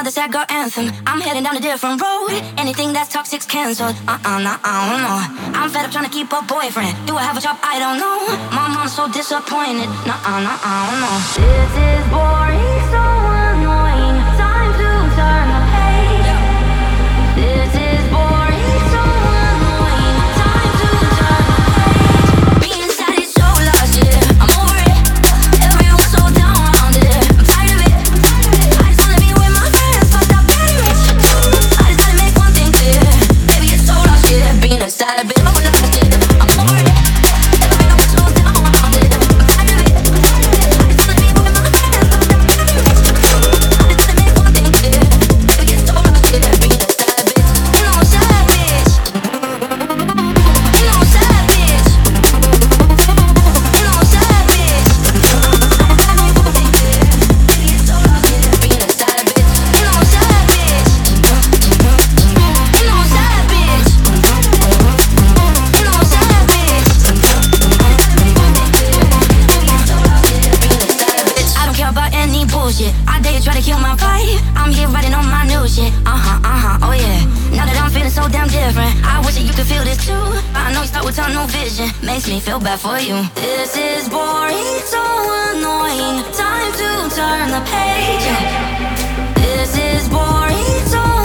another sad girl anthem. I'm heading down a different road. Anything that's toxic's cancelled. Nah, I don't know. I'm fed up trying to keep a boyfriend. Do I have a job? I don't know. My mom's so disappointed. Nah, I don't know. This is boring, so annoying. Time to turn the page. This is boring, so annoying. Time to turn the page. Being sad is so lost, yeah. I'm over it. Everyone's so down around it. I'm tired of it. I just wanna be with my friends, fucked up getting rich. I just gotta make one thing clear. Baby, it's so lost, yeah. Being a sad bitch, but we're lost, yeah. I'm over it. Everyone's so down around it. I'm tired of it. I just wanna be with my friends, fucked up getting rich. I just gotta make one thing clear. Baby, it's so lost, yeah. Being a sad bitch. You know I'm sad, bitch. You know I'm sad, bitch. You know I'm sad, bitch. I just gotta make one thing clear. Baby, it's so lost, yeah. Being a sad bitch. You know I'm sad, bitch. You know I'm sad, bitch. You know I'm sad, bitch. I don't care about any bullshit. I dare you try to kill my vibe. I'm here writing on my new shit. Oh yeah. Now that I'm feeling so damn different, I wish that you could feel this too. I know you start with tunnel vision. Makes me feel bad for you. This is boring, so annoying. Time to turn the page. This is boring, so